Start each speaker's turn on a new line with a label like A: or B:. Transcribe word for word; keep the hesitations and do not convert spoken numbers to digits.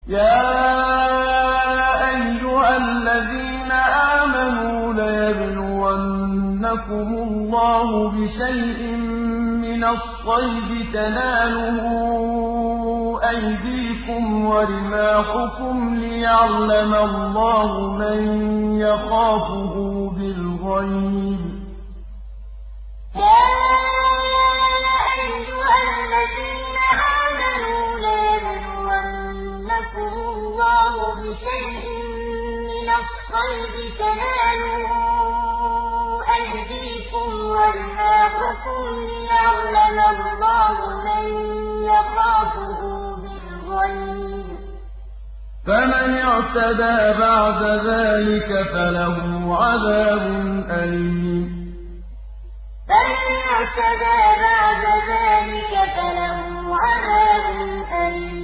A: يَا أَيُّهَا الَّذِينَ آمَنُوا لَيَبْلُوَنَّكُمُ اللَّهُ بِشَيْءٍ مِّنَ الصَّيْدِ تَنَالُهُ أَيْدِيكُمْ وَرِمَاحُكُمْ لِيَعْلَمَ اللَّهُ مَن يَخَافُهُ بِالْغَيْبِ ۚ
B: يَا أَيُّهَا الَّذِينَ آمَنُوا لَيَبْلُوَنَّكُمُ اللَّهُ بِشَيْءٍ مِّنَ الصَّيْدِ تَنَالُهُ أَيْدِيكُمْ وَرِمَاحُكُمْ لِيَعْلَمَ اللَّهُ مَن يَخَافُهُ بِالْغَيْبِ ۚ
A: فَمَنِ اعْتَدَىٰ بَعْدَ ذَٰلِكَ فَلَهُ عَذَابٌ أَلِيمٌ
B: فَمَنِ اعْتَدَىٰ بَعْدَ ذَٰلِكَ فَلَهُ عَذَابٌ أَلِيمٌ